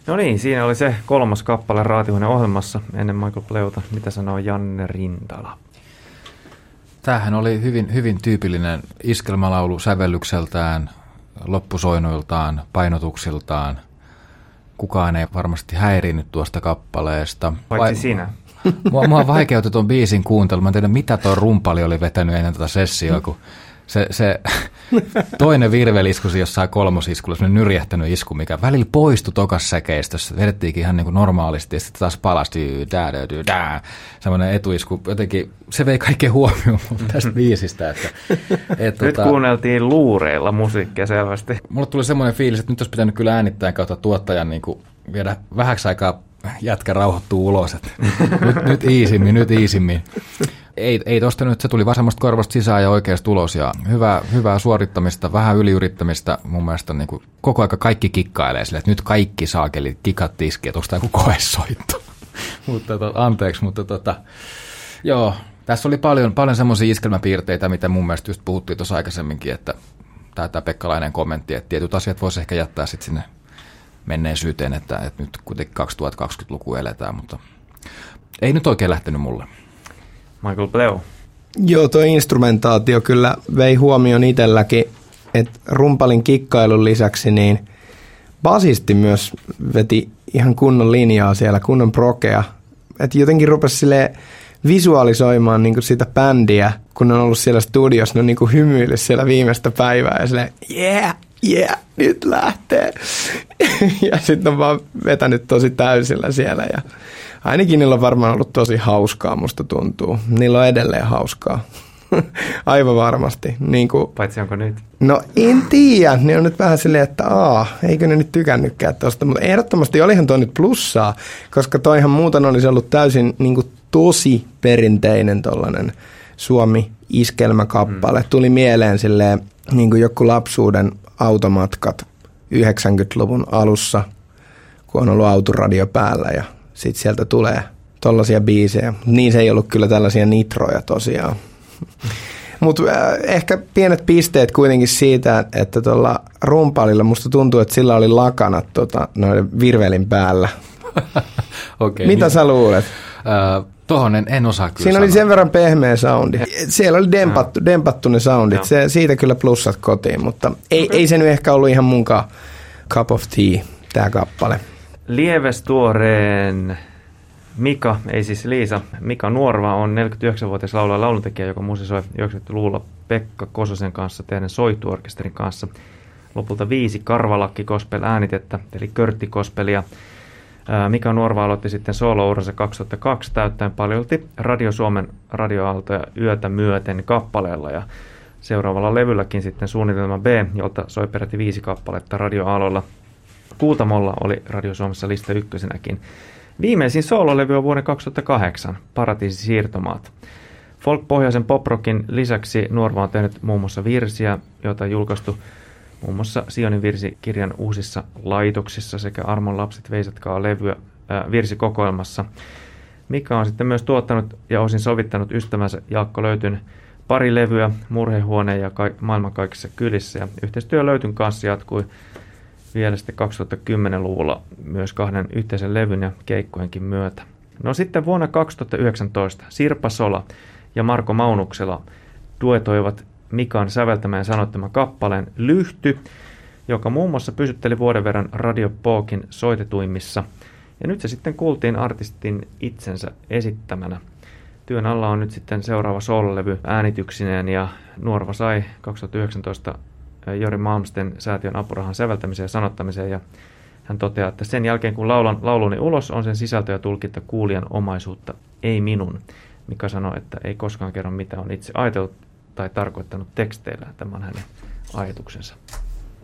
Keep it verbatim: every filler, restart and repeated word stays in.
No niin, siinä oli se kolmas kappale Raatihuoneen ohjelmassa ennen Michael Plewta. Mitä sanoo Janne Rintala? Tämähän oli hyvin, hyvin tyypillinen iskelmälaulu sävellykseltään, loppusoinnuiltaan, painotuksiltaan. Kukaan ei varmasti häirinyt tuosta kappaleesta. Paitsi Vai... sinä. Mua, mua vaikeutti tuon biisin kuuntelu. Mä en tiedä, mitä tuo rumpali oli vetänyt ennen tätä sessioa, kun se, se toinen virvelisku jossain kolmosiskulla, semmoinen nyrjähtänyt isku, mikä välillä poistui tokas säkeistössä. Vedettiinkin ihan niin kuin normaalisti ja sitten taas palasti semmoinen etuisku. Jotenkin se vei kaikkein huomioon tästä biisistä. Että, et, nyt tota, kuunneltiin luureilla musiikkia selvästi. Mulle tuli semmoinen fiilis, että nyt olisi pitänyt kyllä äänittäjän kautta tuottajan niin kuin viedä vähäksi aikaa jätkä rauhoittuu ulos. Että nyt, nyt iisimmin, nyt iisimmin. Ei, ei tosta nyt, se tuli vasemmasta korvasta sisään ja oikeasta ulos ja hyvää, hyvää suorittamista, vähän yliyrittämistä mun mielestä niin kuin koko aika kaikki kikkailee sille, että nyt kaikki saakelit kikat tiskiä, että onko tämä joku koesoitto. mutta to, anteeksi, mutta tota, joo, tässä oli paljon, paljon semmoisia iskelmäpiirteitä, mitä mun mielestä just puhuttiin tuossa aikaisemminkin, että tämä, tämä Pekkalainen kommentti, että tietyt asiat voisi ehkä jättää sitten sinne menneisyyteen, että, että nyt kuitenkin kaksituhattakaksikymmentäluku eletään, mutta ei nyt oikein lähtenyt mulle. Michael Plew. Joo, tuo instrumentaatio kyllä vei huomioon itselläkin, että rumpalin kikkailun lisäksi niin basisti myös veti ihan kunnon linjaa siellä, kunnon prokea. Että jotenkin rupesi silleen visualisoimaan niin kuin sitä bändiä, kun on ollut siellä studiossa, ne on niin kuin hymyillyt siellä viimeistä päivää ja silleen, yeah, yeah, nyt lähtee. ja sitten on vaan vetänyt tosi täysillä siellä ja ainakin niillä on varmaan ollut tosi hauskaa, musta tuntuu. Niillä on edelleen hauskaa. Aivan varmasti. Niin kuin, paitsi onko nyt? No en tiedä. Ne on nyt vähän silleen, että aa, eikö ne nyt tykännytkään tuosta. Mutta ehdottomasti olihan toi nyt plussaa, koska toihan muuten olisi ollut täysin niin kuin tosi perinteinen tollainen Suomi-iskelmäkappale. Mm. Tuli mieleen silleen niin kuin joku lapsuuden automatkat yhdeksänkymmentäluvun alussa, kun on ollut autoradio päällä ja sitten sieltä tulee tollaisia biisejä. Niin se ei ollut kyllä tällaisia nitroja tosiaan. Mutta äh, ehkä pienet pisteet kuitenkin siitä, että tuolla rumpalilla musta tuntuu, että sillä oli lakanat tota, noiden virvelin päällä. okay, Mitä niin, sä luulet? Äh, tohon en, en osaa kyllä Siinä sanoa. oli sen verran pehmeä soundi. Siellä oli dempattu, dempattu ne soundit. Se, siitä kyllä plussat kotiin, mutta ei, okay. ei se nyt ehkä ollut ihan munkaan cup of tea, tämä kappale. Lievestuoreen Mika, ei siis Liisa, Mika Nuorva on neljäkymmentäyhdeksänvuotias laulaja ja lauluntekijä, joka musisoi yhdeksänkymmentäluvulla Pekka Kososen kanssa tehden soittuorkesterin kanssa. Lopulta viisi Karvalakki Gospel äänitettä, eli Körtti-gospelia. Mika Nuorva aloitti sitten solo-uransa kaksituhattakaksi täyttäen paljolti Radio Suomen radioaaltoja yötä myöten kappaleella ja seuraavalla levylläkin sitten suunnitelma B, jolta soi peräti viisi kappaletta radioaaloilla. Kuutamolla oli Radio Suomessa lista ykkösenäkin. Viimeisin soololevy on vuoden kaksituhattakahdeksan, Paratiisi siirtomaat. Folk-pohjaisen poprockin lisäksi Nuorva on tehnyt muun muassa virsiä, joita on julkaistu muun muassa Sionin virsikirjan uusissa laitoksissa sekä Armon lapset veisatkaa levyä äh, virsikokoelmassa. Mika on sitten myös tuottanut ja osin sovittanut ystävänsä Jaakko Löytyn pari levyä, Murhehuone ja ka- Maailman kaikissa kylissä. Ja yhteistyö Löytyn kanssa jatkui vielä sitten kaksituhattakymmenluvulla myös kahden yhteisen levyn ja keikkojenkin myötä. No sitten vuonna kaksituhattayhdeksäntoista Sirpa Sola ja Marko Maunuksela duetoivat Mikan säveltämään sanottaman kappaleen Lyhty, joka muun muassa pysytteli vuoden verran Radio Pookin soitetuimmissa. Ja nyt se sitten kuultiin artistin itsensä esittämänä. Työn alla on nyt sitten seuraava soololevy äänityksineen ja Nuorva sai kaksituhattayhdeksäntoista Jori Malmsten säätiön apurahan säveltämiseen ja sanottamiseen ja hän toteaa, että sen jälkeen kun laulan lauluni ulos on sen sisältö ja tulkinta kuulijan omaisuutta, ei minun. Mika sanoi, että ei koskaan kerro mitä on itse ajatellut tai tarkoittanut teksteillä. Tämä on hänen ajatuksensa.